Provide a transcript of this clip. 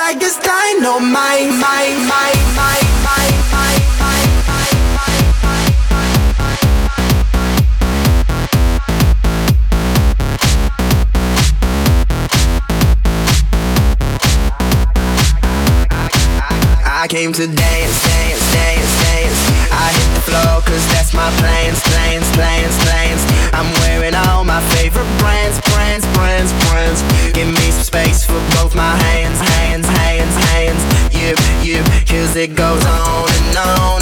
like it's dynamite, I came to dance, dance, dance, dance. I hit the floor cause that's my plans, plans, plans, plans. I'm wearing all my favorite brands, brands, brands, brands. Give me some space for both my hands, hands, hands, hands. Cause it goes on and on